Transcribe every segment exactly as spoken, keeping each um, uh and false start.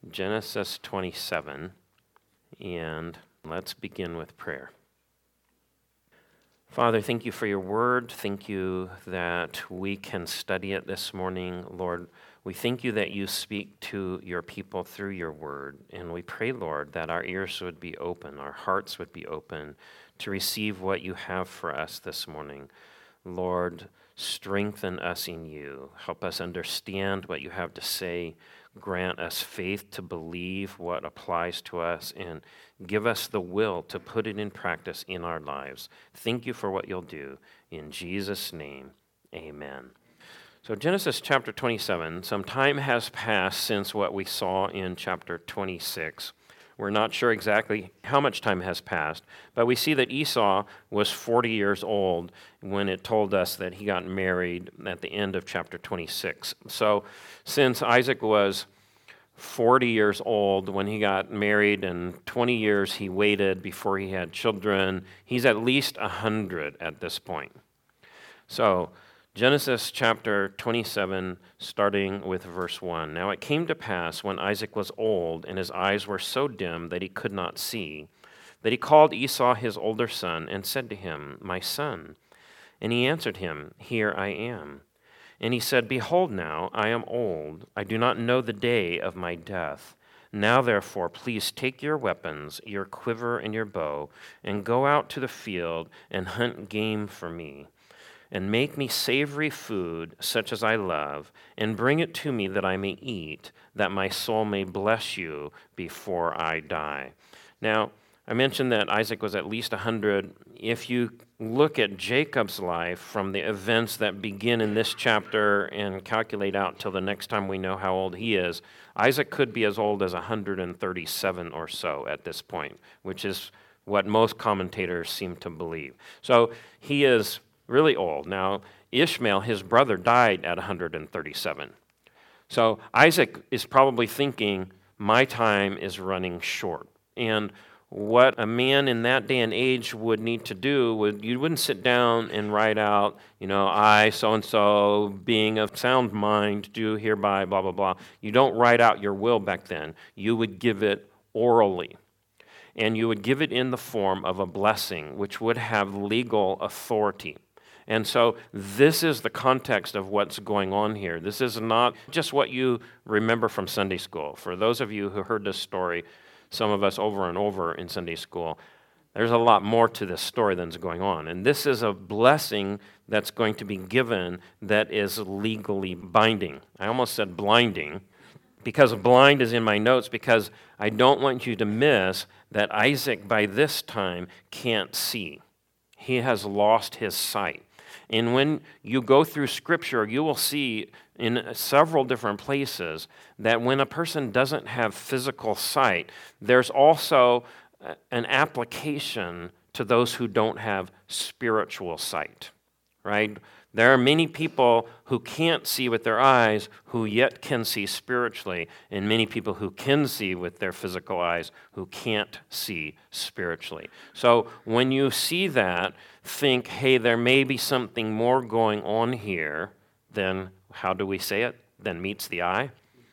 Genesis twenty-seven, and let's begin with prayer. Father, thank you for your word. Thank you that we can study it this morning. Lord, we thank you that you speak to your people through your word, and we pray, Lord, that our ears would be open, our hearts would be open to receive what you have for us this morning. Lord, strengthen us in you. Help us understand what you have to say. Grant us faith to believe what applies to us, and give us the will to put it in practice in our lives. Thank you for what you'll do. In Jesus' name, amen. So Genesis chapter twenty-seven, some time has passed since what we saw in chapter twenty-six. We're not sure exactly how much time has passed, but we see that Esau was forty years old when it told us that he got married at the end of chapter twenty-six. So since Isaac was forty years old when he got married, and twenty years he waited before he had children, he's at least one hundred at this point. So Genesis chapter twenty-seven, starting with verse one. Now it came to pass when Isaac was old, and his eyes were so dim that he could not see, that he called Esau his older son, and said to him, My son. And he answered him, Here I am. And he said, Behold now, I am old, I do not know the day of my death. Now therefore, please take your weapons, your quiver and your bow, and go out to the field and hunt game for me. And make me savory food, such as I love, and bring it to me that I may eat, that my soul may bless you before I die. Now, I mentioned that Isaac was at least one hundred. If you look at Jacob's life from the events that begin in this chapter and calculate out till the next time we know how old he is, Isaac could be as old as one hundred thirty-seven or so at this point, which is what most commentators seem to believe. So he is really old. Now, Ishmael, his brother, died at one hundred thirty-seven. So Isaac is probably thinking, my time is running short. And what a man in that day and age would need to do, would you wouldn't sit down and write out, you know, I, so-and-so, being of sound mind, do hereby, blah, blah, blah. You don't write out your will back then. You would give it orally. And you would give it in the form of a blessing, which would have legal authority. And so this is the context of what's going on here. This is not just what you remember from Sunday school. For those of you who heard this story, some of us over and over in Sunday school, there's a lot more to this story than's going on. And this is a blessing that's going to be given that is legally binding. I almost said blinding, because blind is in my notes, because I don't want you to miss that Isaac by this time can't see. He has lost his sight. And when you go through Scripture, you will see in several different places that when a person doesn't have physical sight, there's also an application to those who don't have spiritual sight, right? There are many people who can't see with their eyes who yet can see spiritually, and many people who can see with their physical eyes who can't see spiritually. So when you see that, think, hey, there may be something more going on here than, how do we say it, than meets the eye?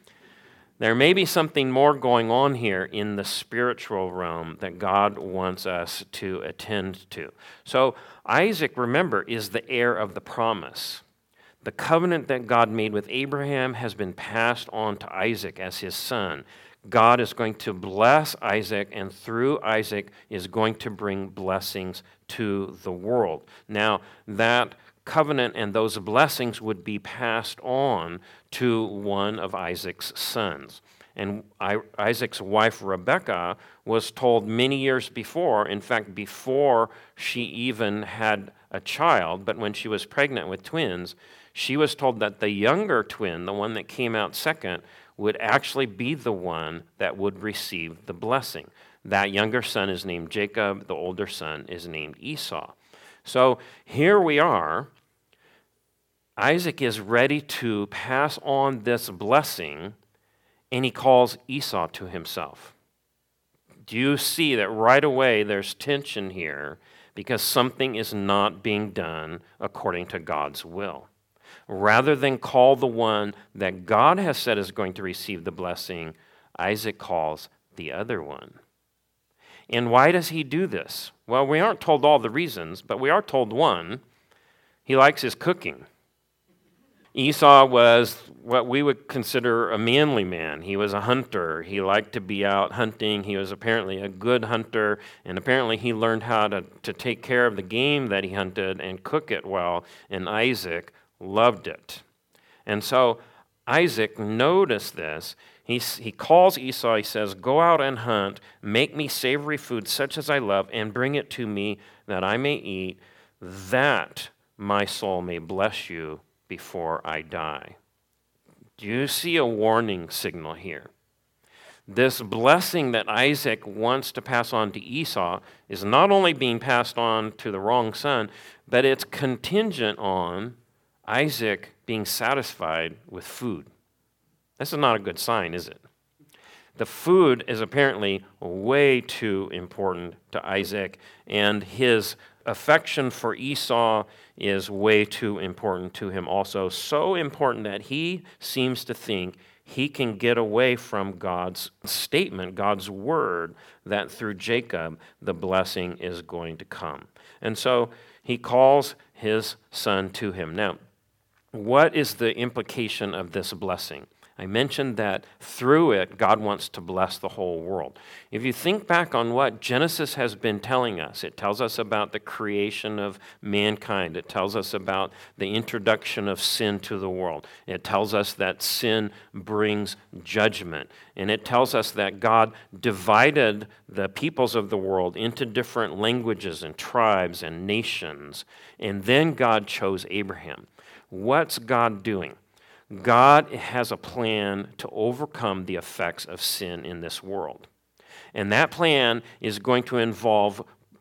There may be something more going on here in the spiritual realm that God wants us to attend to. So Isaac, remember, is the heir of the promise. The covenant that God made with Abraham has been passed on to Isaac as his son. God is going to bless Isaac, and through Isaac is going to bring blessings to the world. Now, that covenant and those blessings would be passed on to one of Isaac's sons. And Isaac's wife, Rebekah, was told many years before, in fact, before she even had a child, but when she was pregnant with twins, she was told that the younger twin, the one that came out second, would actually be the one that would receive the blessing. That younger son is named Jacob, the older son is named Esau. So here we are. Isaac is ready to pass on this blessing, and he calls Esau to himself. Do you see that right away there's tension here because something is not being done according to God's will? Rather than call the one that God has said is going to receive the blessing, Isaac calls the other one. And why does he do this? Well, we aren't told all the reasons, but we are told one. He likes his cooking. Esau was what we would consider a manly man. He was a hunter. He liked to be out hunting. He was apparently a good hunter, and apparently he learned how to, to take care of the game that he hunted and cook it well, and Isaac loved it. And so Isaac noticed this. He, he calls Esau, he says, "Go out and hunt, make me savory food such as I love, and bring it to me that I may eat, that my soul may bless you before I die." Do you see a warning signal here? This blessing that Isaac wants to pass on to Esau is not only being passed on to the wrong son, but it's contingent on Isaac being satisfied with food. This is not a good sign, is it? The food is apparently way too important to Isaac, and his affection for Esau is way too important to him also. So important that he seems to think he can get away from God's statement, God's word, that through Jacob the blessing is going to come. And so he calls his son to him. Now, what is the implication of this blessing? I mentioned that through it, God wants to bless the whole world. If you think back on what Genesis has been telling us, it tells us about the creation of mankind. It tells us about the introduction of sin to the world. It tells us that sin brings judgment. And it tells us that God divided the peoples of the world into different languages and tribes and nations. And then God chose Abraham. What's God doing? God has a plan to overcome the effects of sin in this world. And that plan is going to involve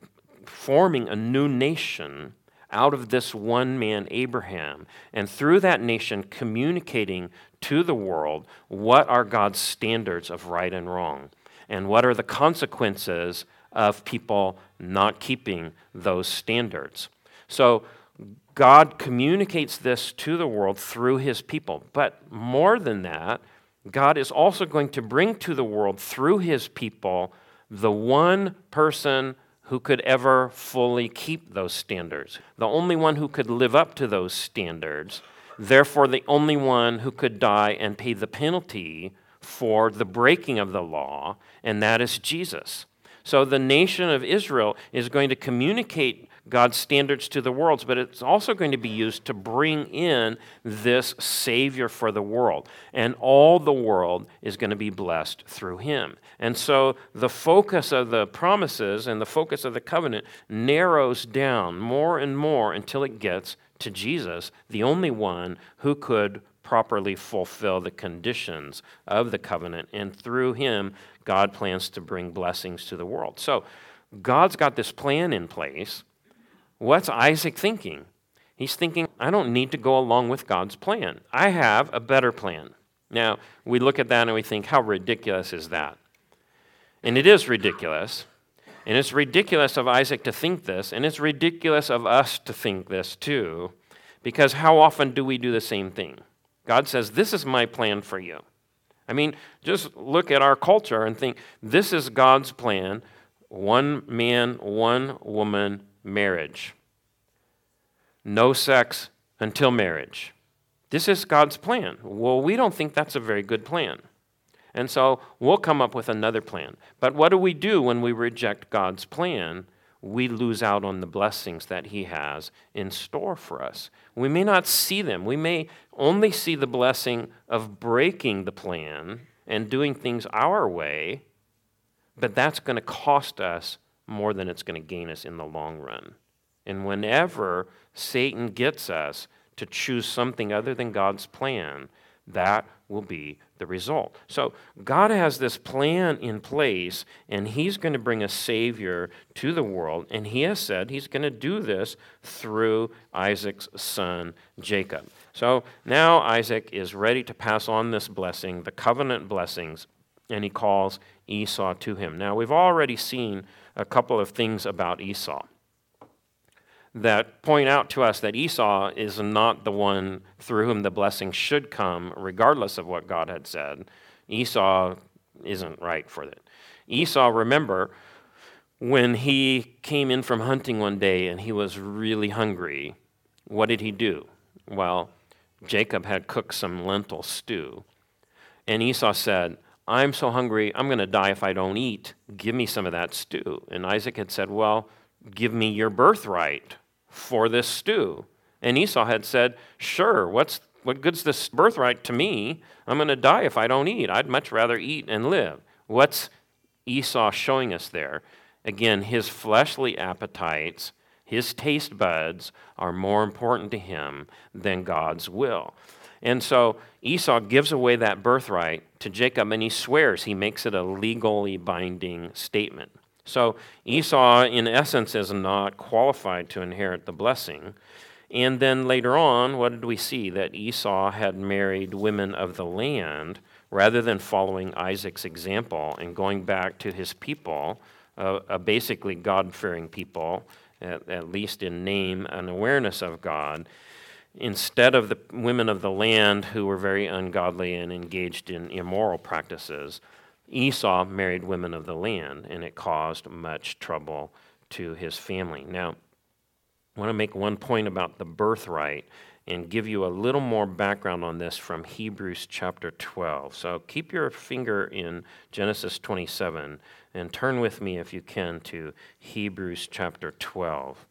forming a new nation out of this one man, Abraham, and through that nation communicating to the world what are God's standards of right and wrong, and what are the consequences of people not keeping those standards. So God communicates this to the world through his people. But more than that, God is also going to bring to the world through his people the one person who could ever fully keep those standards, the only one who could live up to those standards, therefore the only one who could die and pay the penalty for the breaking of the law, and that is Jesus. So the nation of Israel is going to communicate God's standards to the world, but it's also going to be used to bring in this Savior for the world. And all the world is going to be blessed through him. And so the focus of the promises and the focus of the covenant narrows down more and more until it gets to Jesus, the only one who could properly fulfill the conditions of the covenant. And through him, God plans to bring blessings to the world. So God's got this plan in place. What's Isaac thinking? He's thinking, I don't need to go along with God's plan. I have a better plan. Now, we look at that and we think, how ridiculous is that? And it is ridiculous. And it's ridiculous of Isaac to think this, and it's ridiculous of us to think this too, because how often do we do the same thing? God says, this is my plan for you. I mean, just look at our culture and think, this is God's plan, one man, one woman, marriage. No sex until marriage. This is God's plan. Well, we don't think that's a very good plan. And so we'll come up with another plan. But what do we do when we reject God's plan? We lose out on the blessings that he has in store for us. We may not see them. We may only see the blessing of breaking the plan and doing things our way, but that's going to cost us more than it's going to gain us in the long run. And whenever Satan gets us to choose something other than God's plan, that will be the result. So God has this plan in place, and he's going to bring a Savior to the world, and he has said he's going to do this through Isaac's son, Jacob. So now Isaac is ready to pass on this blessing, the covenant blessings, and he calls Esau to him. Now, we've already seen a couple of things about Esau that point out to us that Esau is not the one through whom the blessing should come, regardless of what God had said. Esau isn't right for it. Esau, remember, when he came in from hunting one day and he was really hungry, what did he do? Well, Jacob had cooked some lentil stew. And Esau said, I'm so hungry, I'm going to die if I don't eat. Give me some of that stew. And Isaac had said, well, give me your birthright for this stew. And Esau had said, sure, what's what good's this birthright to me? I'm going to die if I don't eat. I'd much rather eat and live. What's Esau showing us there? Again, his fleshly appetites, his taste buds are more important to him than God's will. And so Esau gives away that birthright to Jacob, and he swears. He makes it a legally binding statement. So Esau, in essence, is not qualified to inherit the blessing. And then later on, what did we see? That Esau had married women of the land rather than following Isaac's example and going back to his people, uh, a basically God-fearing people, at, at least in name and awareness of God. Instead of the women of the land who were very ungodly and engaged in immoral practices, Esau married women of the land, and it caused much trouble to his family. Now, I want to make one point about the birthright and give you a little more background on this from Hebrews chapter twelve. So keep your finger in Genesis twenty-seven and turn with me, if you can, to Hebrews chapter twelve.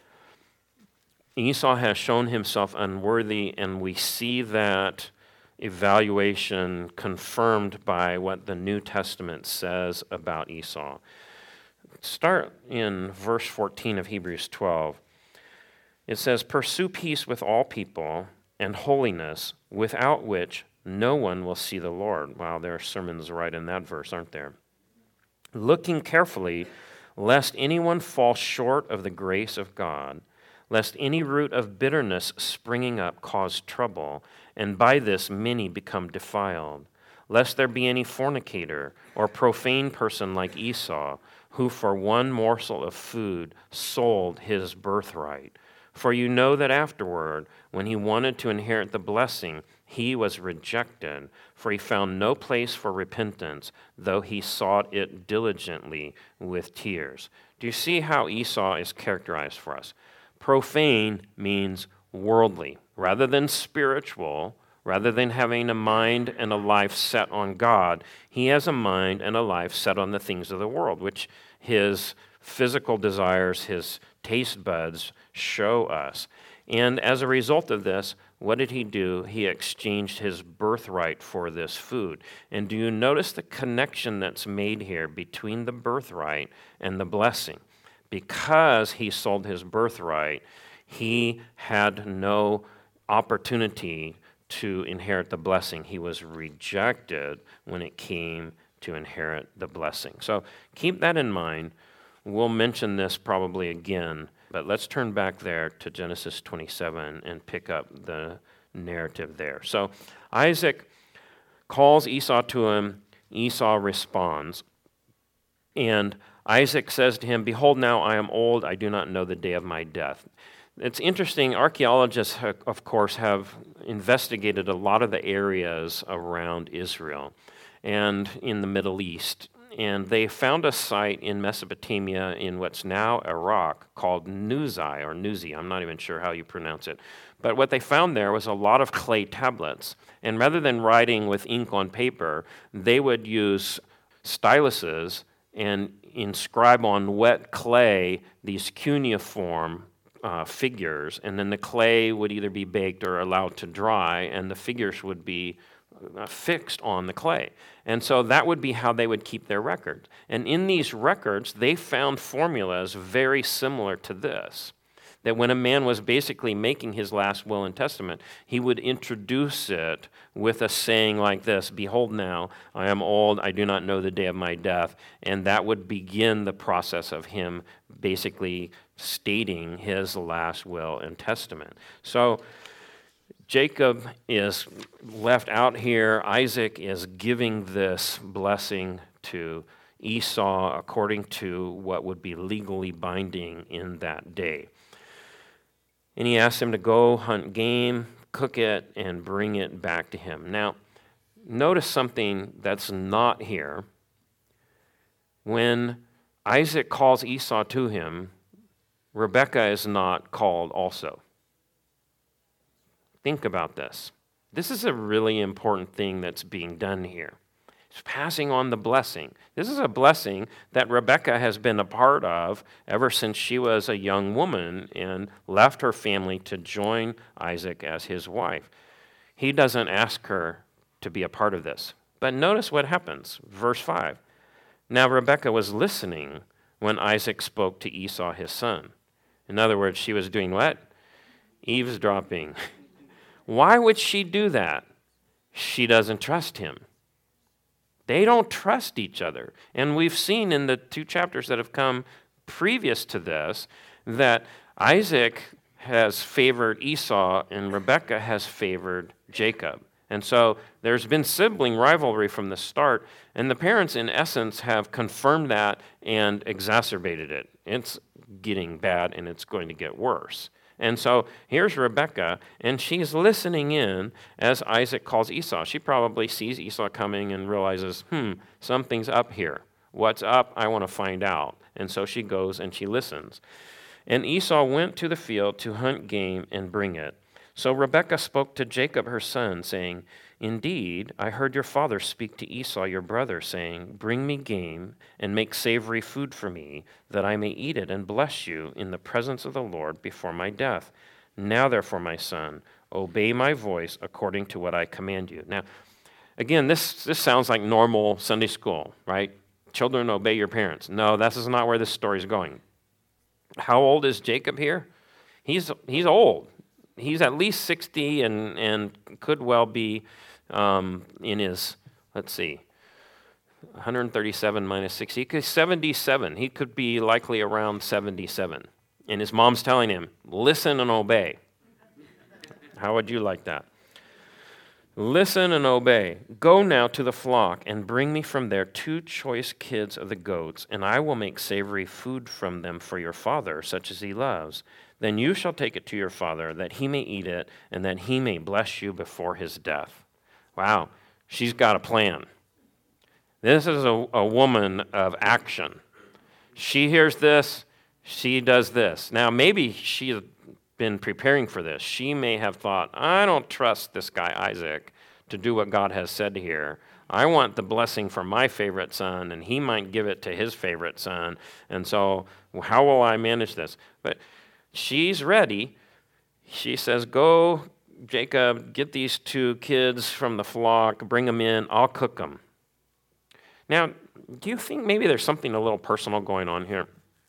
Esau has shown himself unworthy, and we see that evaluation confirmed by what the New Testament says about Esau. Start in verse fourteen of Hebrews twelve. It says, pursue peace with all people and holiness, without which no one will see the Lord. Wow, there are sermons right in that verse, aren't there? Looking carefully, lest anyone fall short of the grace of God, lest any root of bitterness springing up cause trouble, and by this many become defiled, lest there be any fornicator or profane person like Esau, who for one morsel of food sold his birthright. For you know that afterward, when he wanted to inherit the blessing, he was rejected, for he found no place for repentance, though he sought it diligently with tears. Do you see how Esau is characterized for us? Profane means worldly. Rather than spiritual, rather than having a mind and a life set on God, he has a mind and a life set on the things of the world, which his physical desires, his taste buds show us. And as a result of this, what did he do? He exchanged his birthright for this food. And do you notice the connection that's made here between the birthright and the blessing? Because he sold his birthright, he had no opportunity to inherit the blessing. He was rejected when it came to inherit the blessing. So keep that in mind. We'll mention this probably again, but let's turn back there to Genesis twenty-seven and pick up the narrative there. So Isaac calls Esau to him. Esau responds. And Isaac says to him, behold, now I am old. I do not know the day of my death. It's interesting. Archaeologists, of course, have investigated a lot of the areas around Israel and in the Middle East. And they found a site in Mesopotamia in what's now Iraq called Nuzi, or Nuzi. I'm not even sure how you pronounce it. But what they found there was a lot of clay tablets. And rather than writing with ink on paper, they would use styluses and inscribe on wet clay these cuneiform uh, figures. And then the clay would either be baked or allowed to dry, and the figures would be Uh, fixed on the clay. And so that would be how they would keep their record. And in these records, they found formulas very similar to this. That when a man was basically making his last will and testament, he would introduce it with a saying like this, behold now, I am old, I do not know the day of my death. And that would begin the process of him basically stating his last will and testament. So Jacob is left out here. Isaac is giving this blessing to Esau according to what would be legally binding in that day. And he asks him to go hunt game, cook it, and bring it back to him. Now, notice something that's not here. When Isaac calls Esau to him, Rebekah is not called also. Think about this. This is a really important thing that's being done here. It's passing on the blessing. This is a blessing that Rebekah has been a part of ever since she was a young woman and left her family to join Isaac as his wife. He doesn't ask her to be a part of this. But notice what happens. Verse five. Now Rebekah was listening when Isaac spoke to Esau his son. In other words, she was doing what? Eavesdropping. Why would she do that? She doesn't trust him. They don't trust each other. And we've seen in the two chapters that have come previous to this that Isaac has favored Esau and Rebekah has favored Jacob. And so there's been sibling rivalry from the start, and the parents, in essence, have confirmed that and exacerbated it. It's getting bad, and it's going to get worse. And so here's Rebekah, and she's listening in as Isaac calls Esau. She probably sees Esau coming and realizes, hmm, something's up here. What's up? I want to find out. And so she goes and she listens. And Esau went to the field to hunt game and bring it. So Rebekah spoke to Jacob her son, saying, Indeed, I heard your father speak to Esau your brother, saying, Bring me game and make savory food for me, that I may eat it and bless you in the presence of the Lord before my death. Now therefore, my son, obey my voice according to what I command you. Now, again, this, this sounds like normal Sunday school, right? Children, obey your parents. No, this is not where this story is going. How old is Jacob here? He's, he's old. He's at least sixty and, and could well be um, in his, let's see, one hundred thirty-seven minus sixty. He could seventy-seven. He could be likely around seventy-seven. And his mom's telling him, listen and obey. How would you like that? Listen and obey. Go now to the flock and bring me from there two choice kids of the goats, and I will make savory food from them for your father, such as he loves. Then you shall take it to your father, that he may eat it, and that he may bless you before his death. Wow, she's got a plan. This is a, a woman of action. She hears this, she does this. Now, maybe she's been preparing for this. She may have thought, I don't trust this guy Isaac to do what God has said here. I want the blessing for my favorite son, and he might give it to his favorite son. And so how will I manage this? But she's ready. She says, go, Jacob, get these two kids from the flock, bring them in, I'll cook them. Now, do you think maybe there's something a little personal going on here?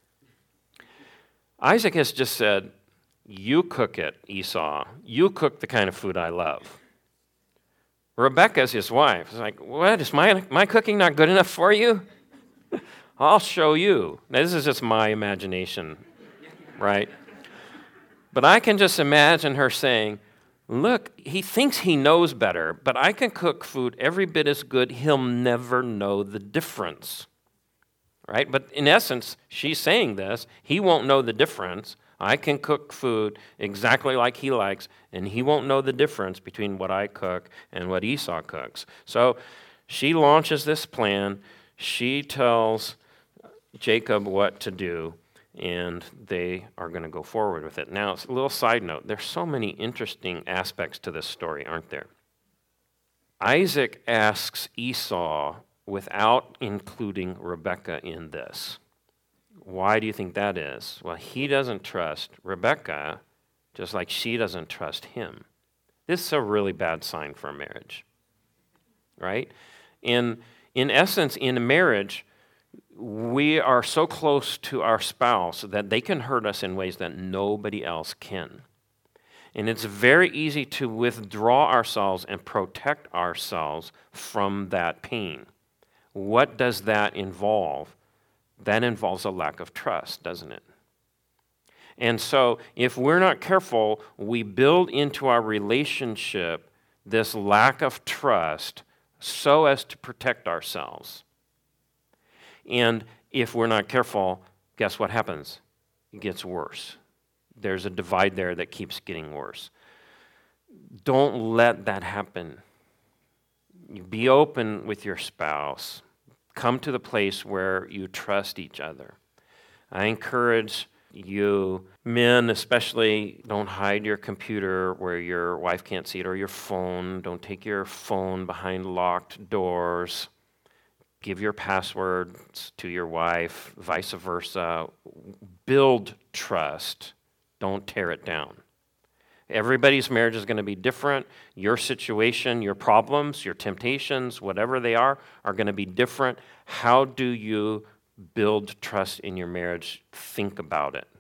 Isaac has just said, you cook it, Esau. You cook the kind of food I love. Rebekah's his wife. It's like, what? Is my, my cooking not good enough for you? I'll show you. Now, this is just my imagination, right? But I can just imagine her saying, look, he thinks he knows better, but I can cook food every bit as good. He'll never know the difference, right? But in essence, she's saying this. He won't know the difference. I can cook food exactly like he likes, and he won't know the difference between what I cook and what Esau cooks. So she launches this plan. She tells Jacob what to do, and they are going to go forward with it. Now, it's a little side note. There's so many interesting aspects to this story, aren't there? Isaac asks Esau without including Rebekah in this. Why do you think that is? Well, he doesn't trust Rebekah, just like she doesn't trust him. This is a really bad sign for a marriage, right? In, in essence, in a marriage, we are so close to our spouse that they can hurt us in ways that nobody else can. And it's very easy to withdraw ourselves and protect ourselves from that pain. What does that involve? That involves a lack of trust, doesn't it? And so if we're not careful, we build into our relationship this lack of trust so as to protect ourselves. And if we're not careful, guess what happens? It gets worse. There's a divide there that keeps getting worse. Don't let that happen. You be open with your spouse. Come to the place where you trust each other. I encourage you, men especially, don't hide your computer where your wife can't see it, or your phone. Don't take your phone behind locked doors. Give your passwords to your wife, vice versa. Build trust. Don't tear it down. Everybody's marriage is going to be different. Your situation, your problems, your temptations, whatever they are, are going to be different. How do you build trust in your marriage? Think about it.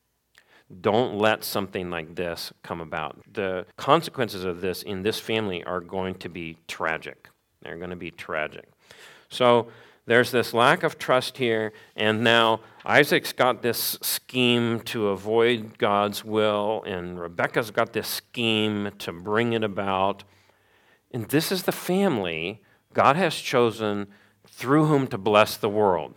Don't let something like this come about. The consequences of this in this family are going to be tragic. They're going to be tragic. So there's this lack of trust here, and now Isaac's got this scheme to avoid God's will, and Rebekah's got this scheme to bring it about. And this is the family God has chosen through whom to bless the world.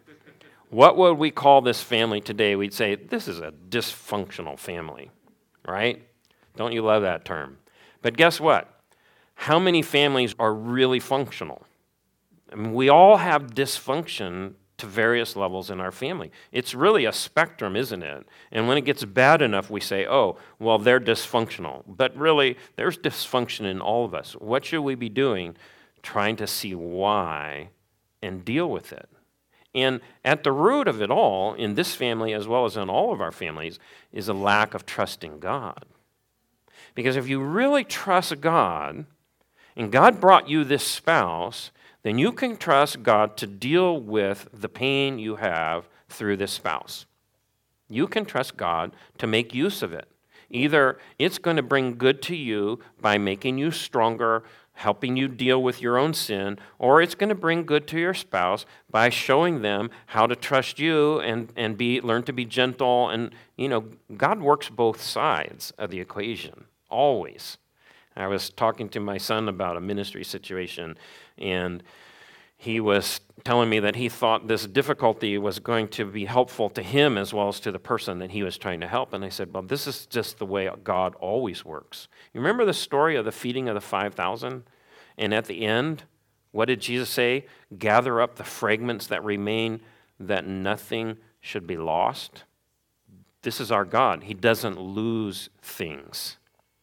What would we call this family today? We'd say, this is a dysfunctional family, right? Don't you love that term? But guess what? How many families are really functional? I mean, we all have dysfunction to various levels in our family. It's really a spectrum, isn't it? And when it gets bad enough, we say, oh, well, they're dysfunctional. But really, there's dysfunction in all of us. What should we be doing? Trying to see why and deal with it. And at the root of it all, in this family as well as in all of our families, is a lack of trusting God. Because if you really trust God, and God brought you this spouse, then you can trust God to deal with the pain you have through this spouse. You can trust God to make use of it. Either it's going to bring good to you by making you stronger, helping you deal with your own sin, or it's going to bring good to your spouse by showing them how to trust you and, and be learn to be gentle. And, you know, God works both sides of the equation, always. I was talking to my son about a ministry situation, and he was telling me that he thought this difficulty was going to be helpful to him as well as to the person that he was trying to help. And I said, well, this is just the way God always works. You remember the story of the feeding of the five thousand? And at the end, what did Jesus say? Gather up the fragments that remain, that nothing should be lost. This is our God. He doesn't lose things.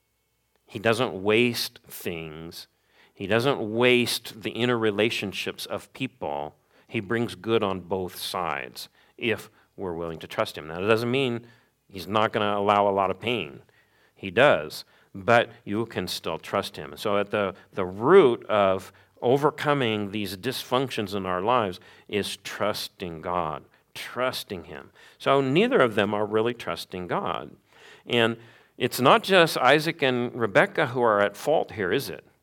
He doesn't waste things. He doesn't waste the inner relationships of people. He brings good on both sides if we're willing to trust him. Now, that doesn't mean he's not going to allow a lot of pain. He does, but you can still trust him. So at the, the root of overcoming these dysfunctions in our lives is trusting God, trusting him. So neither of them are really trusting God. And it's not just Isaac and Rebekah who are at fault here, is it?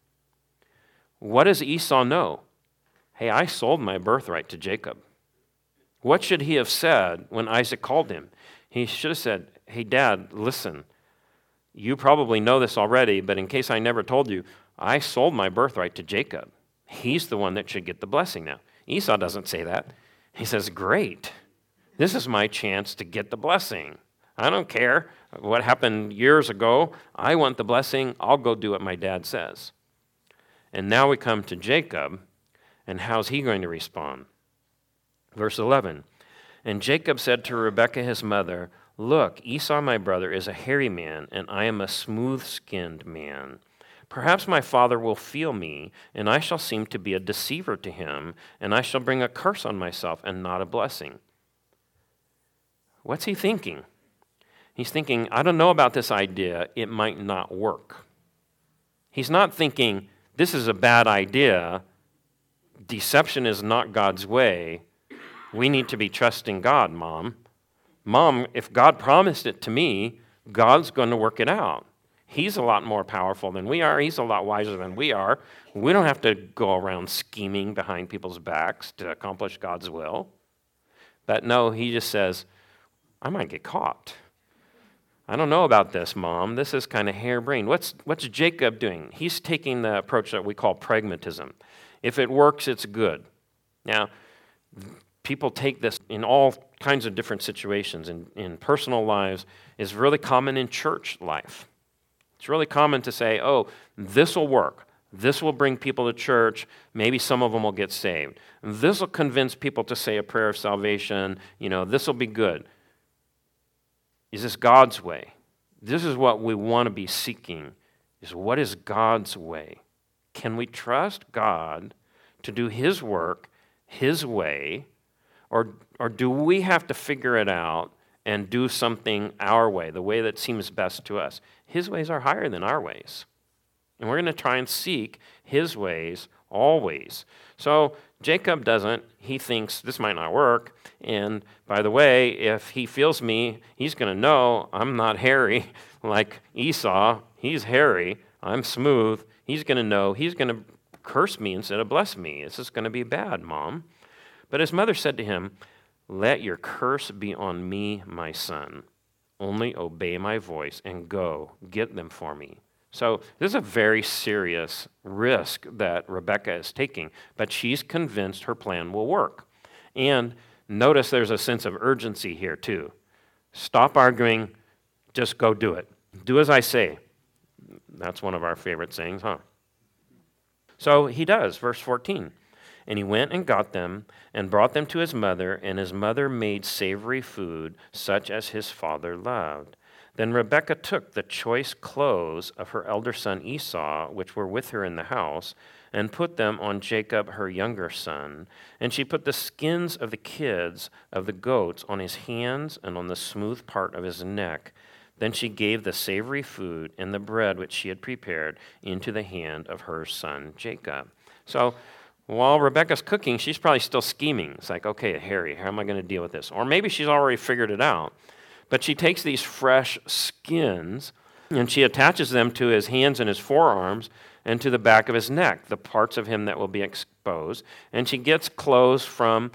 What does Esau know? Hey, I sold my birthright to Jacob. What should he have said when Isaac called him? He should have said, hey, Dad, listen, you probably know this already, but in case I never told you, I sold my birthright to Jacob. He's the one that should get the blessing now. Esau doesn't say that. He says, great, this is my chance to get the blessing. I don't care what happened years ago. I want the blessing. I'll go do what my dad says. And now we come to Jacob, and how's he going to respond? Verse eleven, and Jacob said to Rebekah his mother, look, Esau my brother is a hairy man, and I am a smooth-skinned man. Perhaps my father will feel me, and I shall seem to be a deceiver to him, and I shall bring a curse on myself and not a blessing. What's he thinking? He's thinking, I don't know about this idea. It might not work. He's not thinking, this is a bad idea. Deception is not God's way. We need to be trusting God, Mom. Mom, if God promised it to me, God's going to work it out. He's a lot more powerful than we are. He's a lot wiser than we are. We don't have to go around scheming behind people's backs to accomplish God's will. But no, he just says, I might get caught. I don't know about this, Mom. This is kind of harebrained. What's, what's Jacob doing? He's taking the approach that we call pragmatism. If it works, it's good. Now, people take this in all kinds of different situations. In, in personal lives, it's really common in church life. It's really common to say, oh, this will work. This will bring people to church. Maybe some of them will get saved. This will convince people to say a prayer of salvation. You know, this will be good. Is this God's way? This is what we want to be seeking, is what is God's way? Can we trust God to do his work his way, or, or do we have to figure it out and do something our way, the way that seems best to us? His ways are higher than our ways. And we're going to try and seek his ways always. So Jacob doesn't. He thinks this might not work. And by the way, if he feels me, he's going to know I'm not hairy like Esau. He's hairy. I'm smooth. He's going to know. He's going to curse me instead of bless me. This is going to be bad, Mom. But his mother said to him, "Let your curse be on me, my son. Only obey my voice and go, get them for me." So this is a very serious risk that Rebekah is taking, but she's convinced her plan will work. And notice there's a sense of urgency here too. Stop arguing, just go do it. Do as I say. That's one of our favorite sayings, huh? So he does, verse fourteen. And he went and got them and brought them to his mother, and his mother made savory food, such as his father loved. Then Rebekah took the choice clothes of her elder son Esau, which were with her in the house, and put them on Jacob, her younger son. And she put the skins of the kids of the goats on his hands and on the smooth part of his neck. Then she gave the savory food and the bread which she had prepared into the hand of her son Jacob. So while Rebekah's cooking, she's probably still scheming. It's like, okay, Harry, how am I going to deal with this? Or maybe she's already figured it out. But she takes these fresh skins and she attaches them to his hands and his forearms and to the back of his neck, the parts of him that will be exposed. And she gets clothes from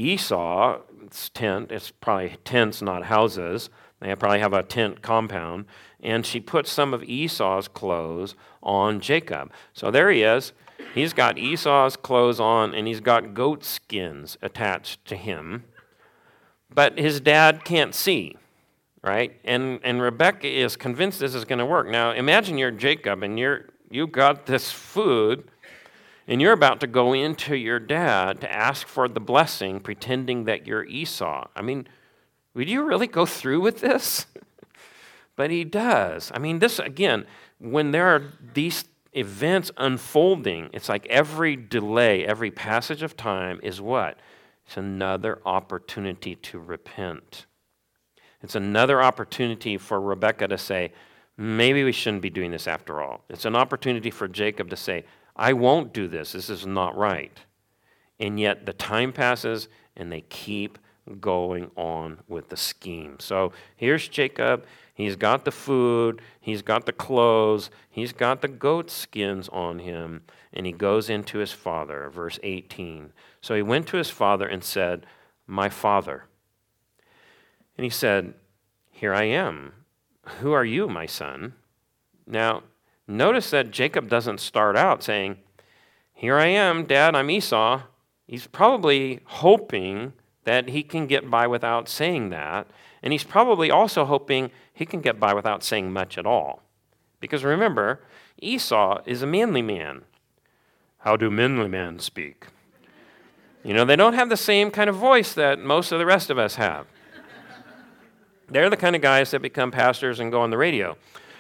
Esau's tent. It's probably tents, not houses. They probably have a tent compound. And she puts some of Esau's clothes on Jacob. So there he is. He's got Esau's clothes on and he's got goat skins attached to him. But his dad can't see. Right? And and Rebekah is convinced this is going to work. Now, imagine you're Jacob and you're you've got this food and you're about to go into your dad to ask for the blessing, pretending that you're Esau. I mean, would you really go through with this? But he does. I mean, this, again, when there are these events unfolding, it's like every delay, every passage of time is what? It's another opportunity to repent. It's another opportunity for Rebekah to say, maybe we shouldn't be doing this after all. It's an opportunity for Jacob to say, I won't do this. This is not right. And yet the time passes and they keep going on with the scheme. So here's Jacob. He's got the food. He's got the clothes. He's got the goat skins on him. And he goes into his father, verse eighteen. So he went to his father and said, "My father." And he said, "Here I am. Who are you, my son?" Now, notice that Jacob doesn't start out saying, "Here I am, Dad, I'm Esau." He's probably hoping that he can get by without saying that. And he's probably also hoping he can get by without saying much at all. Because remember, Esau is a manly man. How do manly men speak? You know, they don't have the same kind of voice that most of the rest of us have. They're the kind of guys that become pastors and go on the radio.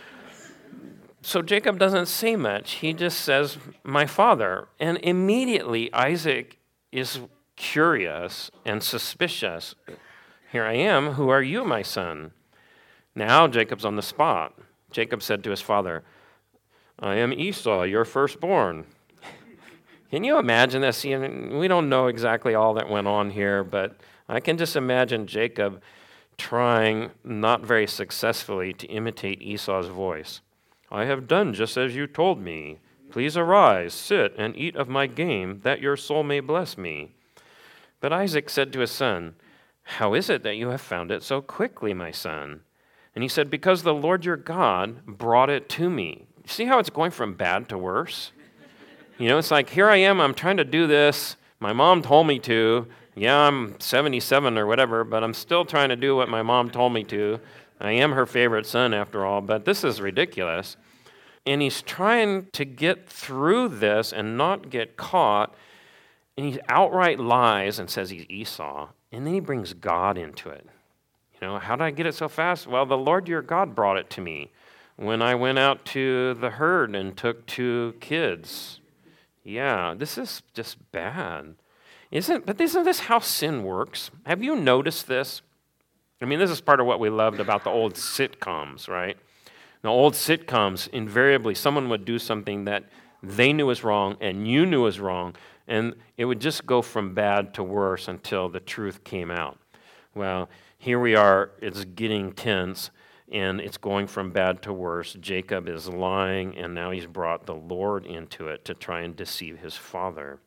So Jacob doesn't say much. He just says, "My father." And immediately Isaac is curious and suspicious. "Here I am. Who are you, my son?" Now Jacob's on the spot. Jacob said to his father, "I am Esau, your firstborn." Can you imagine this? You know, we don't know exactly all that went on here, but I can just imagine Jacob trying, not very successfully, to imitate Esau's voice. "I have done just as you told me. Please arise, sit, and eat of my game, that your soul may bless me." But Isaac said to his son, "How is it that you have found it so quickly, my son?" And he said, "Because the Lord your God brought it to me." See how it's going from bad to worse? You know, it's like, here I am, I'm trying to do this. My mom told me to. Yeah, I'm seventy-seven or whatever, but I'm still trying to do what my mom told me to. I am her favorite son after all, but this is ridiculous. And he's trying to get through this and not get caught. And he outright lies and says he's Esau. And then he brings God into it. You know, how did I get it so fast? Well, the Lord your God brought it to me when I went out to the herd and took two kids. Yeah, this is just bad. Isn't, but isn't this how sin works? Have you noticed this? I mean, this is part of what we loved about the old sitcoms, right? The old sitcoms, invariably, someone would do something that they knew was wrong and you knew was wrong, and it would just go from bad to worse until the truth came out. Well, here we are, it's getting tense, and it's going from bad to worse. Jacob is lying, and now he's brought the Lord into it to try and deceive his father.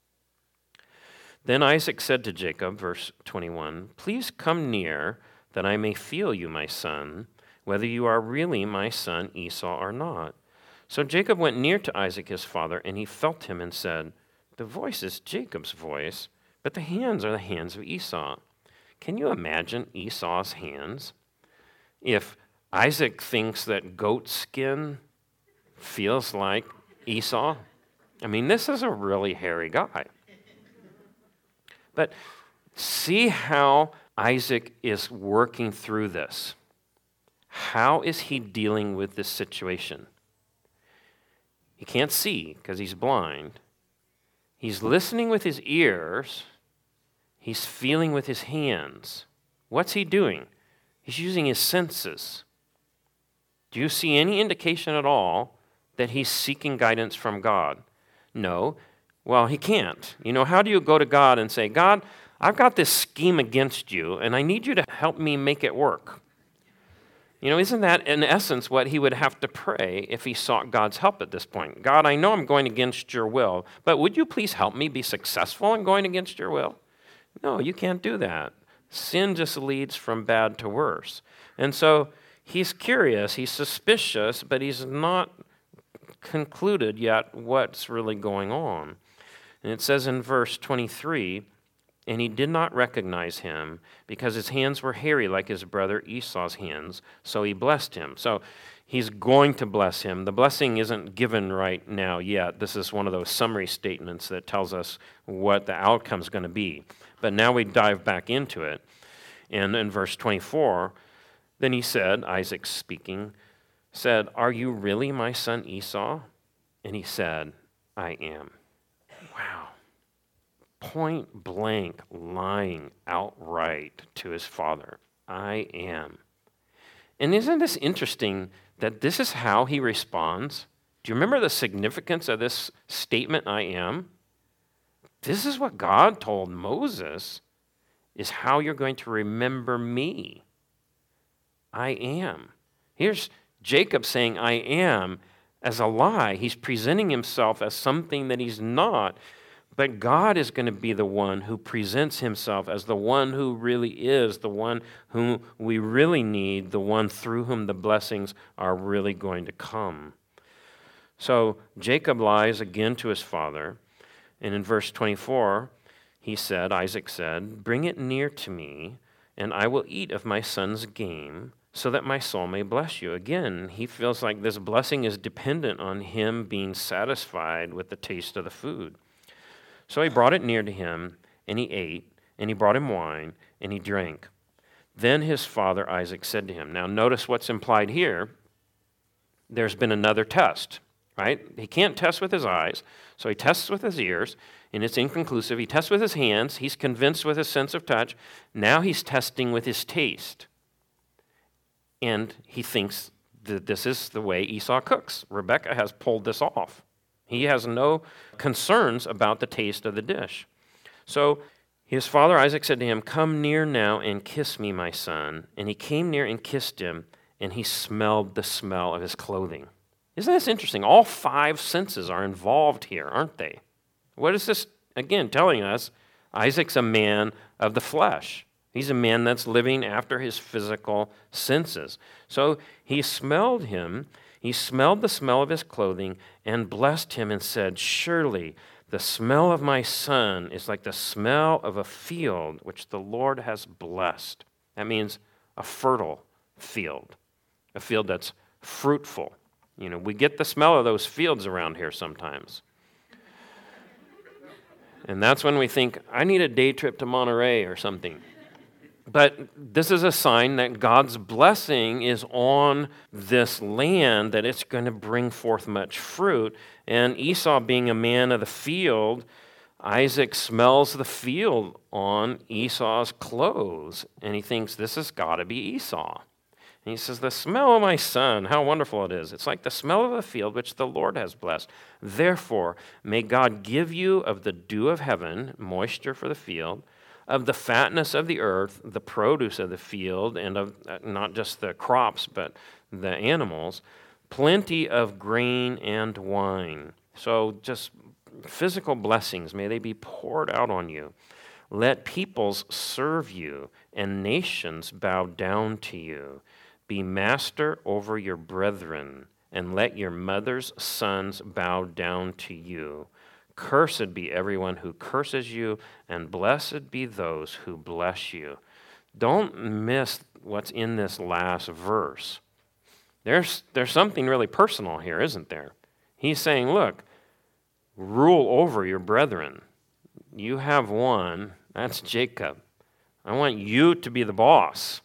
Then Isaac said to Jacob, verse twenty-one, "Please come near, that I may feel you, my son, whether you are really my son Esau or not." So Jacob went near to Isaac his father, and he felt him and said, "The voice is Jacob's voice, but the hands are the hands of Esau." Can you imagine Esau's hands? If Isaac thinks that goat skin feels like Esau, I mean, this is a really hairy guy. But see how Isaac is working through this. How is he dealing with this situation? He can't see because he's blind. He's listening with his ears. He's feeling with his hands. What's he doing? He's using his senses. Do you see any indication at all that he's seeking guidance from God? No. Well, he can't. You know, how do you go to God and say, "God, I've got this scheme against you, and I need you to help me make it work"? You know, isn't that in essence what he would have to pray if he sought God's help at this point? "God, I know I'm going against your will, but would you please help me be successful in going against your will?" No, you can't do that. Sin just leads from bad to worse. And so he's curious, he's suspicious, but he's not concluded yet what's really going on. And it says in verse twenty-three, "And he did not recognize him because his hands were hairy like his brother Esau's hands, so he blessed him." So he's going to bless him. The blessing isn't given right now yet. This is one of those summary statements that tells us what the outcome's going to be. But now we dive back into it. And in verse twenty-four, then he said, Isaac speaking, said, "Are you really my son Esau?" And he said, "I am." Wow. Point blank lying outright to his father. "I am." And isn't this interesting that this is how he responds? Do you remember the significance of this statement, "I am"? This is what God told Moses is how you're going to remember me. I am. Here's Jacob saying, "I am," as a lie. He's presenting himself as something that he's not. But God is going to be the one who presents himself as the one who really is, the one whom we really need, the one through whom the blessings are really going to come. So Jacob lies again to his father. And in verse twenty-four, he said, Isaac said, "Bring it near to me, and I will eat of my son's game, so that my soul may bless you." Again, he feels like this blessing is dependent on him being satisfied with the taste of the food. So he brought it near to him, and he ate, and he brought him wine, and he drank. Then his father Isaac said to him, now notice what's implied here. There's been another test, right? He can't test with his eyes, so he tests with his ears, and it's inconclusive. He tests with his hands. He's convinced with his sense of touch. Now he's testing with his taste. And he thinks that this is the way Esau cooks. Rebekah has pulled this off. He has no concerns about the taste of the dish. So his father Isaac said to him, "Come near now and kiss me, my son." And he came near and kissed him, and he smelled the smell of his clothing. Isn't this interesting? All five senses are involved here, aren't they? What is this, again, telling us? Isaac's a man of the flesh. He's a man that's living after his physical senses. So he smelled him. He smelled the smell of his clothing and blessed him and said, "Surely the smell of my son is like the smell of a field which the Lord has blessed." That means a fertile field, a field that's fruitful. You know, we get the smell of those fields around here sometimes. And that's when we think, I need a day trip to Monterey or something. But this is a sign that God's blessing is on this land, that it's going to bring forth much fruit. And Esau, being a man of the field, Isaac smells the field on Esau's clothes, and he thinks, this has got to be Esau. And he says, the smell of my son, how wonderful it is. It's like the smell of a field which the Lord has blessed. Therefore, may God give you of the dew of heaven, moisture for the field, of the fatness of the earth, the produce of the field, and of uh, not just the crops, but the animals, plenty of grain and wine. So just physical blessings, may they be poured out on you. Let peoples serve you, and nations bow down to you. Be master over your brethren, and let your mother's sons bow down to you. Cursed be everyone who curses you, and blessed be those who bless you. Don't miss what's in this last verse. There's, there's something really personal here, isn't there? He's saying, look, rule over your brethren. You have one, that's Jacob. I want you to be the boss.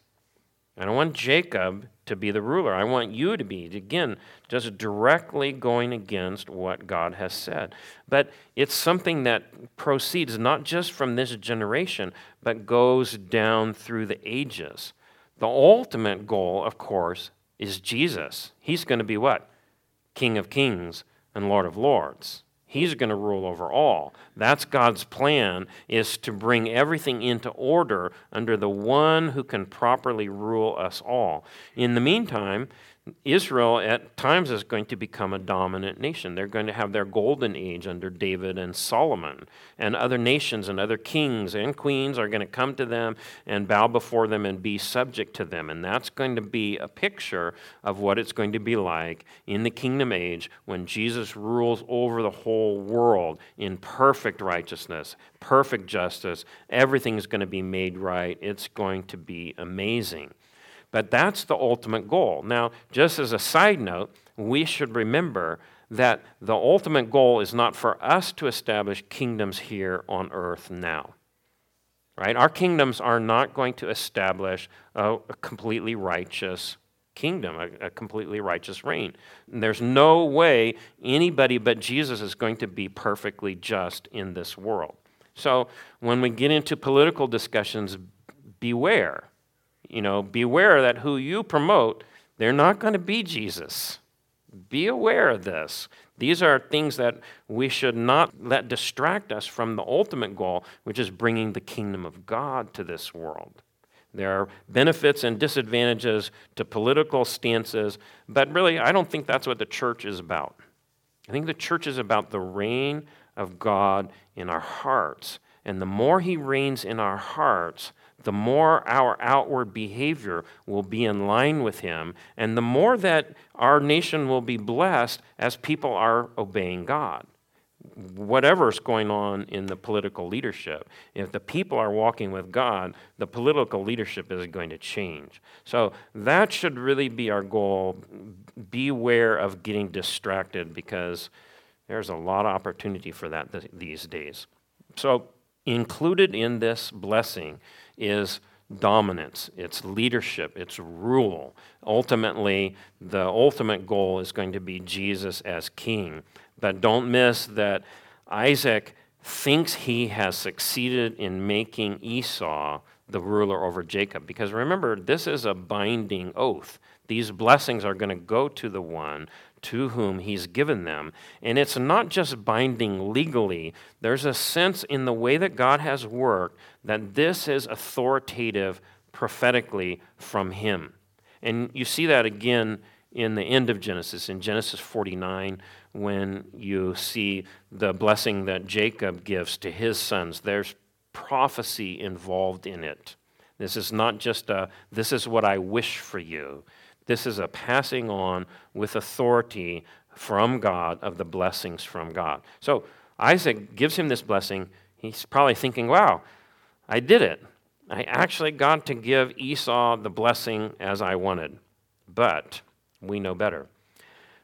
I don't want Jacob to be the ruler. I want you to be, again, just directly going against what God has said. But it's something that proceeds not just from this generation, but goes down through the ages. The ultimate goal, of course, is Jesus. He's going to be what? King of kings and Lord of lords. He's going to rule over all. That's God's plan, is to bring everything into order under the one who can properly rule us all. In the meantime, Israel at times is going to become a dominant nation. They're going to have their golden age under David and Solomon. And other nations and other kings and queens are going to come to them and bow before them and be subject to them. And that's going to be a picture of what it's going to be like in the kingdom age when Jesus rules over the whole world in perfect righteousness, perfect justice. Everything's going to be made right. It's going to be amazing. But that's the ultimate goal. Now, just as a side note, we should remember that the ultimate goal is not for us to establish kingdoms here on earth now. Right? Our kingdoms are not going to establish a, a completely righteous kingdom, a, a completely righteous reign. And there's no way anybody but Jesus is going to be perfectly just in this world. So when we get into political discussions, beware. You know, beware that who you promote, they're not going to be Jesus. Be aware of this. These are things that we should not let distract us from the ultimate goal, which is bringing the kingdom of God to this world. There are benefits and disadvantages to political stances, but really, I don't think that's what the church is about. I think the church is about the reign of God in our hearts. And the more He reigns in our hearts, the more our outward behavior will be in line with Him, and the more that our nation will be blessed as people are obeying God. Whatever's going on in the political leadership, if the people are walking with God, the political leadership is going to change. So that should really be our goal. Beware of getting distracted, because there's a lot of opportunity for that th- these days. So included in this blessing is dominance, it's leadership, it's rule. Ultimately, the ultimate goal is going to be Jesus as king. But don't miss that Isaac thinks he has succeeded in making Esau the ruler over Jacob. Because remember, this is a binding oath. These blessings are going to go to the one to whom he's given them. And it's not just binding legally. There's a sense in the way that God has worked that this is authoritative prophetically from him. And you see that again in the end of Genesis, in Genesis forty-nine, when you see the blessing that Jacob gives to his sons. There's prophecy involved in it. This is not just a, this is what I wish for you. This is a passing on with authority from God of the blessings from God. So Isaac gives him this blessing. He's probably thinking, wow, I did it. I actually got to give Esau the blessing as I wanted. But we know better.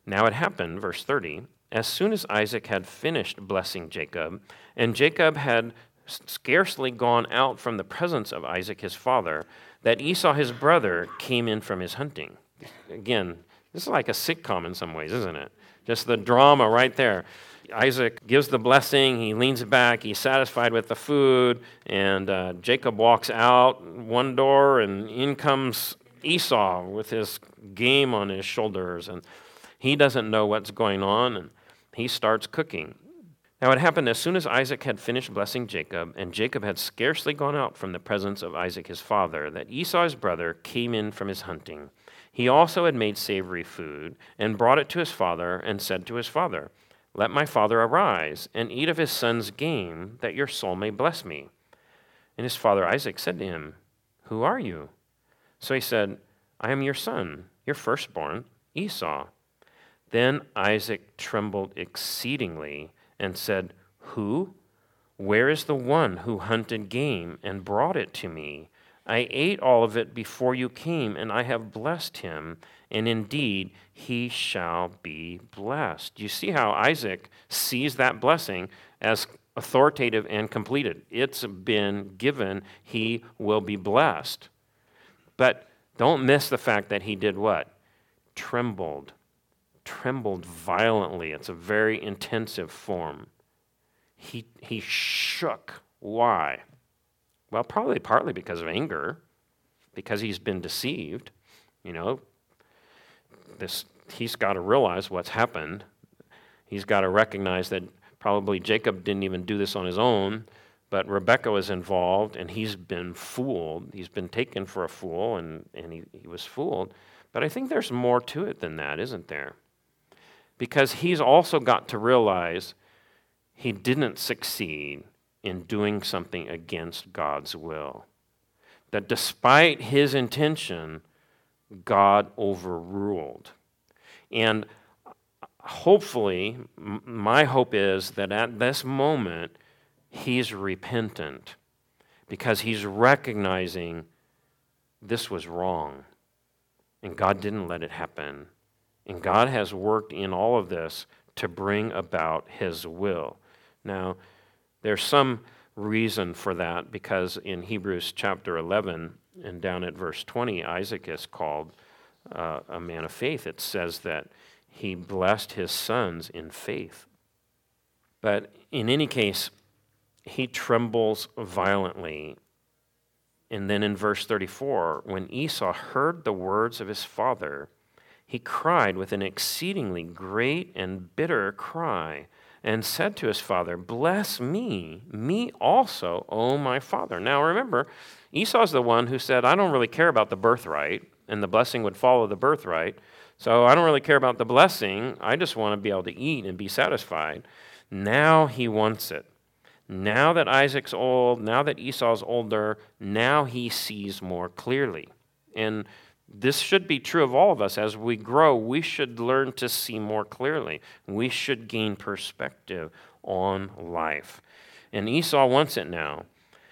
Now it happened, verse thirty, as soon as Isaac had finished blessing Jacob, and Jacob had scarcely gone out from the presence of Isaac his father, that Esau his brother came in from his hunting. Again, this is like a sitcom in some ways, isn't it? Just the drama right there. Isaac gives the blessing, he leans back, he's satisfied with the food, and uh, Jacob walks out one door, and in comes Esau with his game on his shoulders, and he doesn't know what's going on, and he starts cooking. Now it happened as soon as Isaac had finished blessing Jacob, and Jacob had scarcely gone out from the presence of Isaac his father, that Esau his brother came in from his hunting. He also had made savory food, and brought it to his father, and said to his father, "Let my father arise, and eat of his son's game, that your soul may bless me." And his father Isaac said to him, "Who are you?" So he said, "I am your son, your firstborn, Esau." Then Isaac trembled exceedingly, and said, "Who? Where is the one who hunted game and brought it to me? I ate all of it before you came, and I have blessed him, and indeed he shall be blessed." You see how Isaac sees that blessing as authoritative and completed. It's been given. He will be blessed. But don't miss the fact that he did what? Trembled. Trembled violently. It's a very intensive form. He, he shook. Why? Well, probably partly because of anger, because he's been deceived. You know, this he's got to realize what's happened. He's got to recognize that probably Jacob didn't even do this on his own, but Rebekah was involved, and he's been fooled. He's been taken for a fool, and, and he, he was fooled. But I think there's more to it than that, isn't there? Because he's also got to realize he didn't succeed in doing something against God's will. That despite his intention, God overruled. And hopefully, m- my hope is that at this moment, he's repentant because he's recognizing this was wrong. And God didn't let it happen. And God has worked in all of this to bring about his will. Now, there's some reason for that because in Hebrews chapter eleven and down at verse twenty, Isaac is called uh, a man of faith. It says that he blessed his sons in faith. But in any case, he trembles violently. And then in verse thirty-four, when Esau heard the words of his father, he cried with an exceedingly great and bitter cry, and said to his father, "Bless me, me also, O my father." Now remember, Esau's the one who said, "I don't really care about the birthright," and the blessing would follow the birthright. So I don't really care about the blessing. I just want to be able to eat and be satisfied. Now he wants it. Now that Isaac's old, now that Esau's older, now he sees more clearly. And this should be true of all of us. As we grow, we should learn to see more clearly. We should gain perspective on life. And Esau wants it now.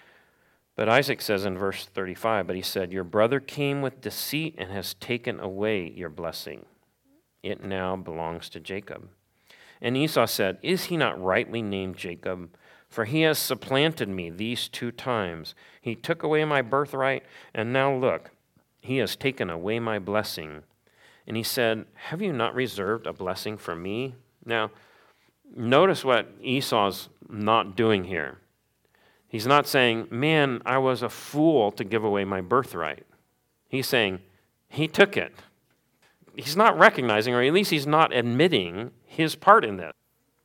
But Isaac says in verse thirty-five, but he said, "Your brother came with deceit and has taken away your blessing. It now belongs to Jacob." And Esau said, "Is he not rightly named Jacob? For he has supplanted me these two times. He took away my birthright, and now look, he has taken away my blessing." And he said, "Have you not reserved a blessing for me?" Now, notice what Esau's not doing here. He's not saying, "Man, I was a fool to give away my birthright." He's saying, he took it. He's not recognizing, or at least he's not admitting his part in this.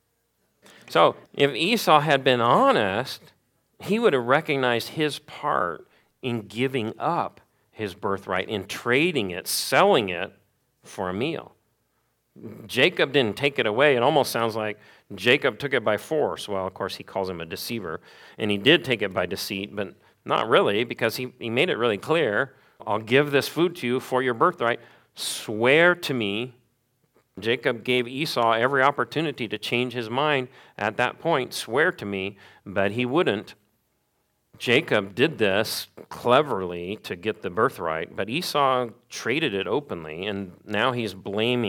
So if Esau had been honest, he would have recognized his part in giving up his birthright, in trading it, selling it for a meal. Jacob didn't take it away. It almost sounds like Jacob took it by force. Well, of course, he calls him a deceiver, and he did take it by deceit, but not really, because he, he made it really clear, "I'll give this food to you for your birthright. Swear to me." Jacob gave Esau every opportunity to change his mind at that point. "Swear to me," but he wouldn't. Jacob did this cleverly to get the birthright, but Esau traded it openly, and now he's blaming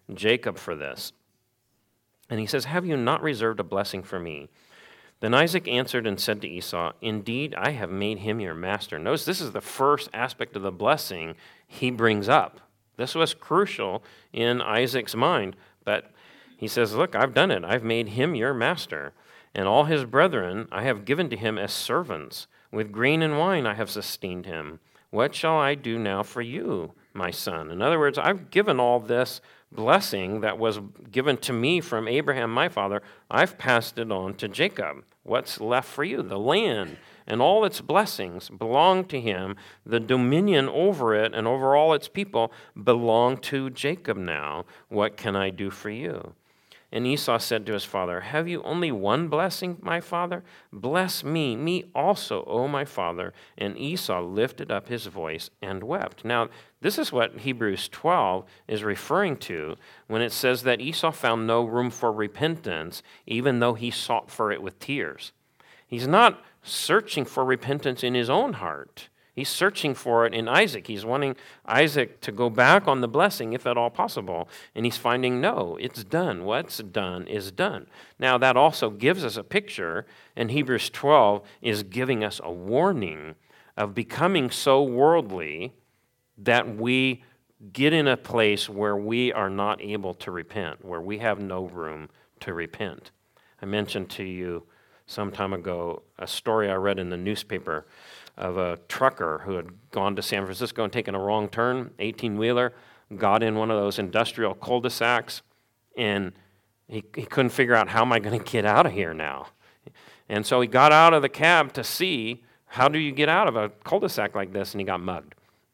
Jacob for this. And he says, have you not reserved a blessing for me? Then Isaac answered and said to Esau, indeed, I have made him your master. Notice this is the first aspect of the blessing he brings up. This was crucial in Isaac's mind, but he says, look, I've done it. I've made him your master, and all his brethren I have given to him as servants. With grain and wine I have sustained him. What shall I do now for you, my son? In other words, I've given all this blessing that was given to me from Abraham, my father. I've passed it on to Jacob. What's left for you? The land and all its blessings belong to him. The dominion over it and over all its people belong to Jacob now. What can I do for you? And Esau said to his father, have you only one blessing, my father? Bless me, me also, O my father. And Esau lifted up his voice and wept. Now, this is what Hebrews twelve is referring to when it says that Esau found no room for repentance, even though he sought for it with tears. He's not searching for repentance in his own heart. He's searching for it in Isaac. He's wanting Isaac to go back on the blessing, if at all possible. And he's finding, no, it's done. What's done is done. Now, that also gives us a picture, and Hebrews twelve is giving us a warning of becoming so worldly that we get in a place where we are not able to repent, where we have no room to repent. I mentioned to you some time ago a story I read in the newspaper of a trucker who had gone to San Francisco and taken a wrong turn, eighteen-wheeler, got in one of those industrial cul-de-sacs, and he, he couldn't figure out, how am I going to get out of here now? And so he got out of the cab to see, how do you get out of a cul-de-sac like this? And he got mugged,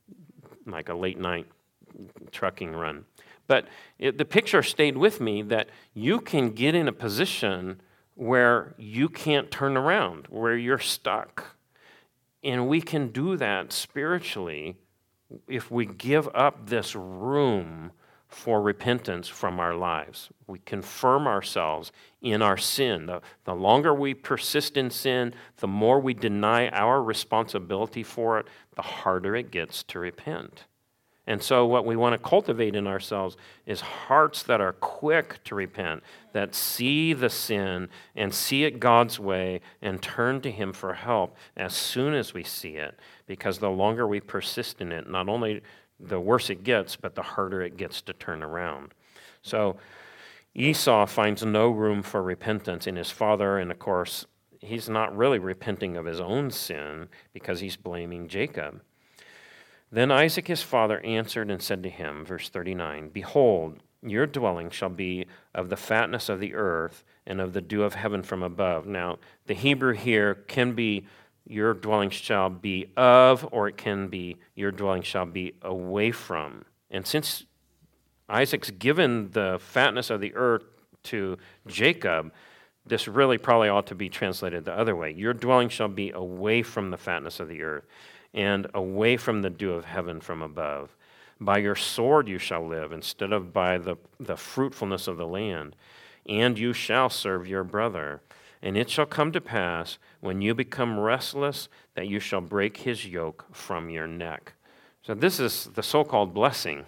like a late-night trucking run. But it, the picture stayed with me that you can get in a position where you can't turn around, where you're stuck. And we can do that spiritually if we give up this room for repentance from our lives. We confirm ourselves in our sin. The, the longer we persist in sin, the more we deny our responsibility for it, the harder it gets to repent. And so what we want to cultivate in ourselves is hearts that are quick to repent, that see the sin and see it God's way and turn to him for help as soon as we see it. Because the longer we persist in it, not only the worse it gets, but the harder it gets to turn around. So Esau finds no room for repentance in his father, and of course, he's not really repenting of his own sin because he's blaming Jacob. Then Isaac his father answered and said to him, verse thirty-nine, behold, your dwelling shall be of the fatness of the earth and of the dew of heaven from above. Now, the Hebrew here can be your dwelling shall be of, or it can be your dwelling shall be away from. And since Isaac's given the fatness of the earth to Jacob, this really probably ought to be translated the other way. Your dwelling shall be away from the fatness of the earth and away from the dew of heaven from above. By your sword you shall live, instead of by the, the fruitfulness of the land. And you shall serve your brother. And it shall come to pass, when you become restless, that you shall break his yoke from your neck. So this is the so-called blessing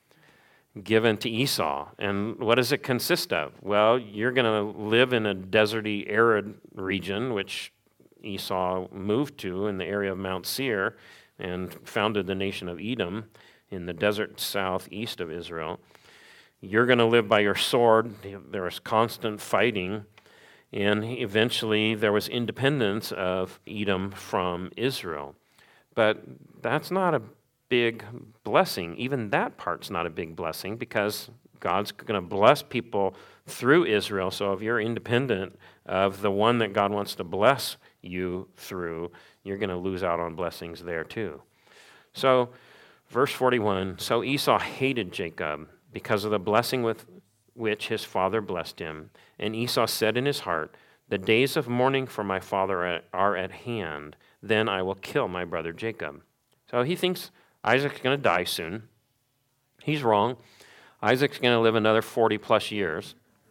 given to Esau. And what does it consist of? Well, you're going to live in a deserty, arid region, which Esau moved to in the area of Mount Seir and founded the nation of Edom in the desert southeast of Israel. You're going to live by your sword. There was constant fighting, and eventually there was independence of Edom from Israel. But that's not a big blessing. Even that part's not a big blessing, because God's going to bless people through Israel. So if you're independent of the one that God wants to bless you through, you're going to lose out on blessings there too. So, verse forty-one, so Esau hated Jacob because of the blessing with which his father blessed him. And Esau said in his heart, the days of mourning for my father are at hand, then I will kill my brother Jacob. So he thinks Isaac's going to die soon. He's wrong. Isaac's going to live another forty plus years.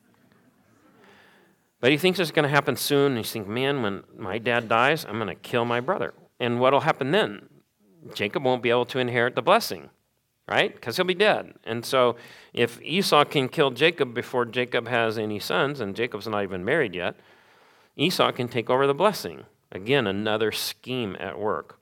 But he thinks it's going to happen soon. And he's thinking, man, when my dad dies, I'm going to kill my brother. And what will happen then? Jacob won't be able to inherit the blessing. right? Because he'll be dead. And so if Esau can kill Jacob before Jacob has any sons, and Jacob's not even married yet, Esau can take over the blessing. Again, another scheme at work.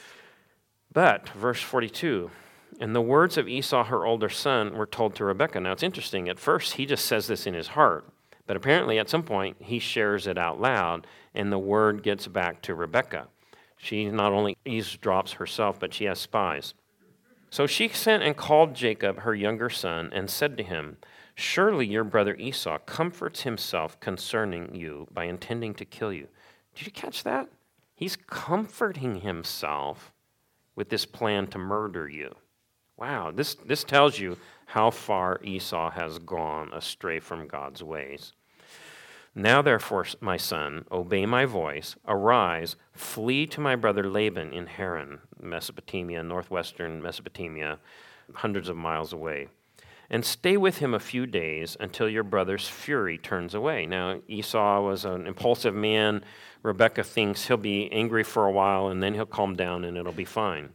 But, verse forty-two, and the words of Esau, her older son, were told to Rebekah. Now, it's interesting. At first, he just says this in his heart. But apparently, at some point, he shares it out loud, and the word gets back to Rebekah. She not only eavesdrops herself, but she has spies. So she sent and called Jacob, her younger son, and said to him, surely your brother Esau comforts himself concerning you by intending to kill you. Did you catch that? He's comforting himself with this plan to murder you. Wow, this, this tells you how far Esau has gone astray from God's ways. Now, therefore, my son, obey my voice, arise, flee to my brother Laban in Haran, Mesopotamia, northwestern Mesopotamia, hundreds of miles away, and stay with him a few days until your brother's fury turns away. Now, Esau was an impulsive man. Rebekah thinks he'll be angry for a while, and then he'll calm down, and it'll be fine.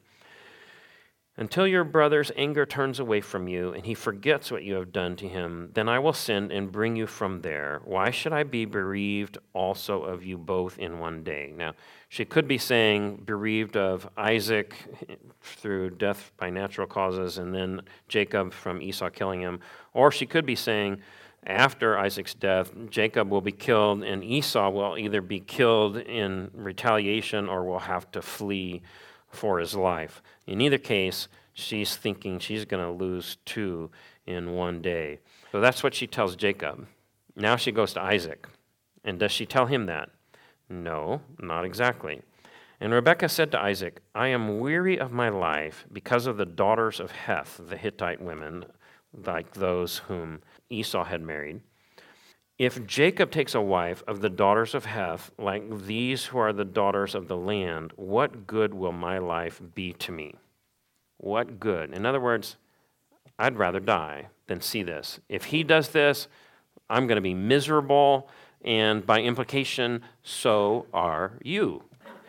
Until your brother's anger turns away from you, and he forgets what you have done to him, then I will send and bring you from there. Why should I be bereaved also of you both in one day? Now, she could be saying bereaved of Isaac through death by natural causes, and then Jacob from Esau killing him. Or she could be saying after Isaac's death, Jacob will be killed, and Esau will either be killed in retaliation or will have to flee for his life. In either case, she's thinking she's going to lose two in one day. So that's what she tells Jacob. Now she goes to Isaac. And does she tell him that? No, not exactly. And Rebekah said to Isaac, I am weary of my life because of the daughters of Heth, the Hittite women, like those whom Esau had married. If Jacob takes a wife of the daughters of Heth, like these who are the daughters of the land, what good will my life be to me? What good? In other words, I'd rather die than see this. If he does this, I'm going to be miserable, and by implication, so are you.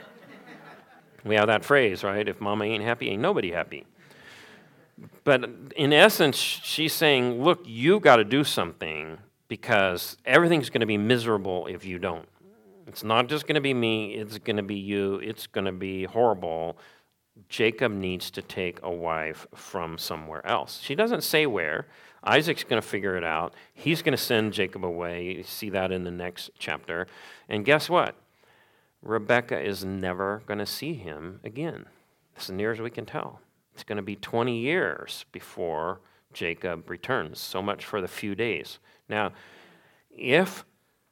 We have that phrase, right? If mama ain't happy, ain't nobody happy. But in essence, she's saying, look, you got to do something, because everything's going to be miserable if you don't. It's not just going to be me, it's going to be you, it's going to be horrible. Jacob needs to take a wife from somewhere else. She doesn't say where. Isaac's going to figure it out. He's going to send Jacob away. You see that in the next chapter. And guess what? Rebekah is never going to see him again. As near as we can tell. It's going to be twenty years before Jacob returns. So much for the few days. Now, if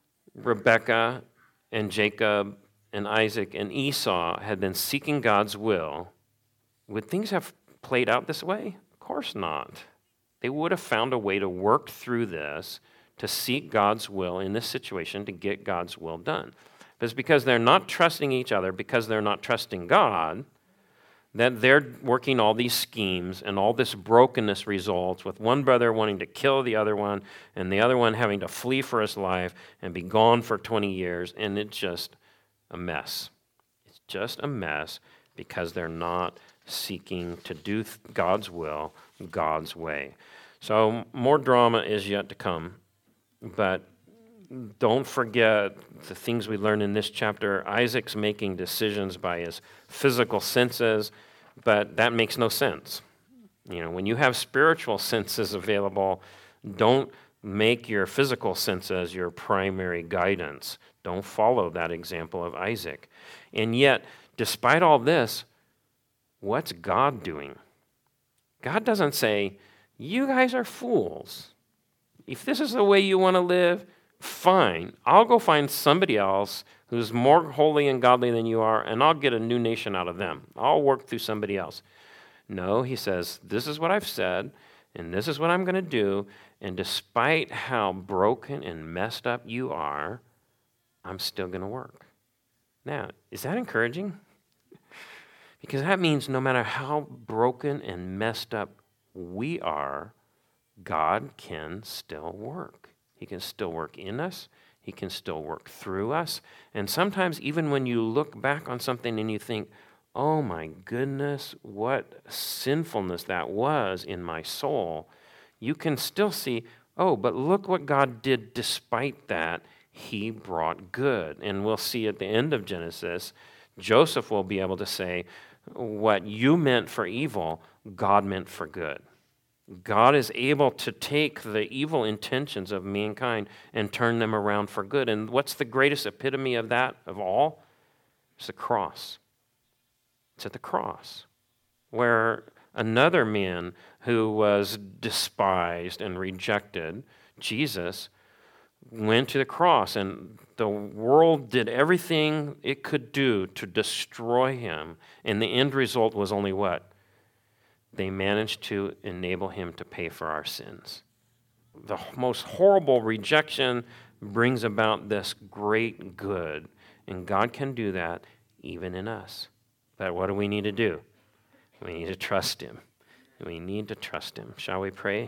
Rebekah and Jacob and Isaac and Esau had been seeking God's will, would things have played out this way? Of course not. They would have found a way to work through this, to seek God's will in this situation, to get God's will done. But it's because they're not trusting each other, because they're not trusting God, that they're working all these schemes, and all this brokenness results with one brother wanting to kill the other one and the other one having to flee for his life and be gone for twenty years, and it's just a mess. It's just a mess because they're not seeking to do God's will God's way. So more drama is yet to come, but don't forget the things we learn in this chapter. Isaac's making decisions by his physical senses, but that makes no sense. You know, when you have spiritual senses available, don't make your physical senses your primary guidance. Don't follow that example of Isaac. And yet, despite all this, what's God doing? God doesn't say, you guys are fools. If this is the way you want to live, fine, I'll go find somebody else who's more holy and godly than you are, and I'll get a new nation out of them. I'll work through somebody else. No, he says, this is what I've said, and this is what I'm going to do, and despite how broken and messed up you are, I'm still going to work. Now, is that encouraging? Because that means no matter how broken and messed up we are, God can still work. He can still work in us. He can still work through us. And sometimes even when you look back on something and you think, oh my goodness, what sinfulness that was in my soul, you can still see, oh, but look what God did despite that. He brought good. And we'll see at the end of Genesis, Joseph will be able to say, what you meant for evil, God meant for good. God is able to take the evil intentions of mankind and turn them around for good. And what's the greatest epitome of that of all? It's the cross. It's at the cross, where another man who was despised and rejected, Jesus, went to the cross, and the world did everything it could do to destroy him. And the end result was only what? They managed to enable him to pay for our sins. The most horrible rejection brings about this great good, and God can do that even in us. But what do we need to do? We need to trust him. We need to trust him. Shall we pray?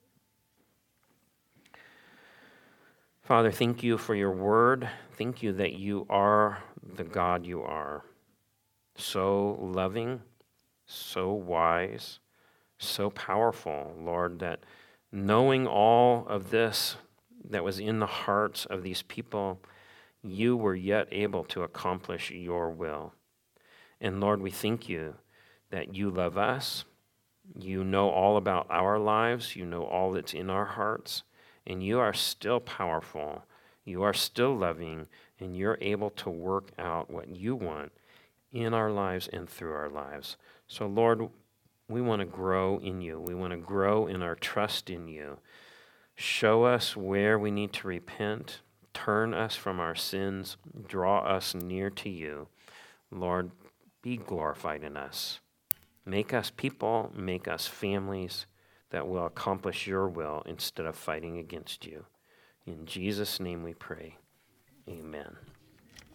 Father, thank you for your word. Thank you that you are the God you are. So loving, so wise, so powerful, Lord, that knowing all of this that was in the hearts of these people, you were yet able to accomplish your will. And Lord, we thank you that you love us. You know all about our lives. You know all that's in our hearts. And you are still powerful. You are still loving. And you're able to work out what you want in our lives and through our lives. So, Lord, we want to grow in you. We want to grow in our trust in you. Show us where we need to repent. Turn us from our sins. Draw us near to you. Lord, be glorified in us. Make us people, make us families that will accomplish your will instead of fighting against you. In Jesus' name we pray. Amen.